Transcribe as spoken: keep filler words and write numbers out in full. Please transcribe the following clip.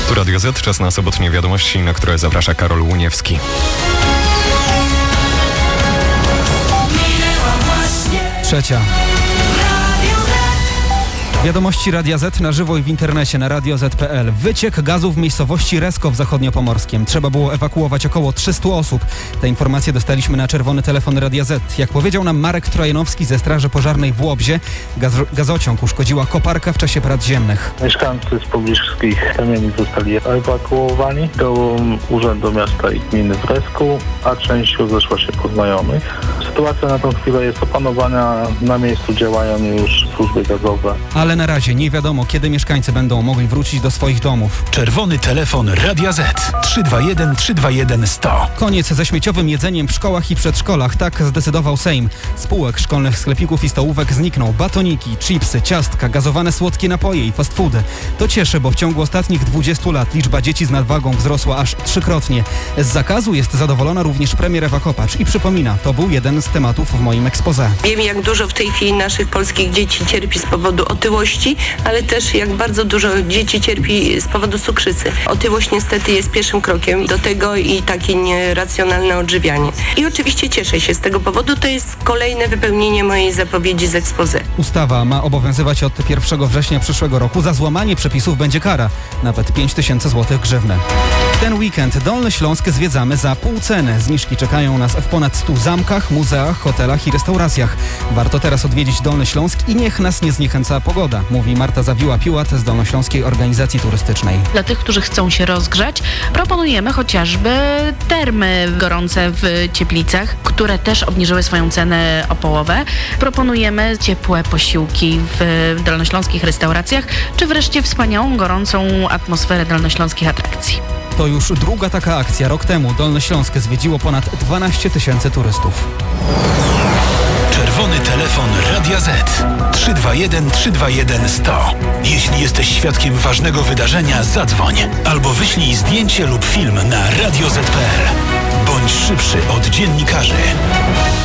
Tu Radio Z, czas na sobotnie wiadomości, na które zaprasza Karol Łuniewski. Trzecia. Wiadomości Radia Z na żywo i w internecie na radio zet kropka pe el. Wyciek gazu w miejscowości Resko w Zachodniopomorskiem. Trzeba było ewakuować około trzysta osób. Te informacje dostaliśmy na czerwony telefon Radia Z. Jak powiedział nam Marek Trojanowski ze Straży Pożarnej w Łobzie, gaz- gazociąg uszkodziła koparka w czasie prac ziemnych. Mieszkańcy z pobliskich kamienic zostali ewakuowani do Urzędu Miasta i Gminy w Resku, a część rozeszła się po znajomych. Sytuacja na tę chwilę jest opanowana. Na miejscu działają już służby gazowe. Ale na razie nie wiadomo, kiedy mieszkańcy będą mogli wrócić do swoich domów. Czerwony telefon Radia Z trzy dwa jeden trzy dwa jeden sto. Koniec ze śmieciowym jedzeniem w szkołach i przedszkolach. Tak zdecydował Sejm. Z półek szkolnych sklepików i stołówek znikną batoniki, chipsy, ciastka, gazowane słodkie napoje i fast foody. To cieszy, bo w ciągu ostatnich dwudziestu lat liczba dzieci z nadwagą wzrosła aż trzykrotnie. Z zakazu jest zadowolona również premier Ewa Kopacz i przypomina, to był jeden z tematów w moim exposé. Wiem, jak dużo w tej chwili naszych polskich dzieci cierpi z powodu otyłości, ale też jak bardzo dużo dzieci cierpi z powodu cukrzycy. Otyłość niestety jest pierwszym krokiem do tego i takie nieracjonalne odżywianie. I oczywiście cieszę się z tego powodu, to jest kolejne wypełnienie mojej zapowiedzi z exposé. Ustawa ma obowiązywać od pierwszego września przyszłego roku. Za złamanie przepisów będzie kara, nawet pięć tysięcy złotych grzywny. W ten weekend Dolny Śląsk zwiedzamy za pół ceny. Zniżki czekają nas w ponad stu zamkach, muzeach, hotelach i restauracjach. Warto teraz odwiedzić Dolny Śląsk i niech nas nie zniechęca pogoda, mówi Marta Zawiła-Piłat z Dolnośląskiej Organizacji Turystycznej. Dla tych, którzy chcą się rozgrzać, proponujemy chociażby termy gorące w Cieplicach, które też obniżyły swoją cenę o połowę. Proponujemy ciepłe posiłki w dolnośląskich restauracjach, czy wreszcie wspaniałą, gorącą atmosferę dolnośląskich atrakcji. To już druga taka akcja. Rok temu Dolny Śląsk zwiedziło ponad dwanaście tysięcy turystów. Czerwony telefon Radia Z trzy dwa jeden trzy dwa jeden sto. Jeśli jesteś świadkiem ważnego wydarzenia, zadzwoń albo wyślij zdjęcie lub film na radio zet kropka pe el. Bądź szybszy od dziennikarzy.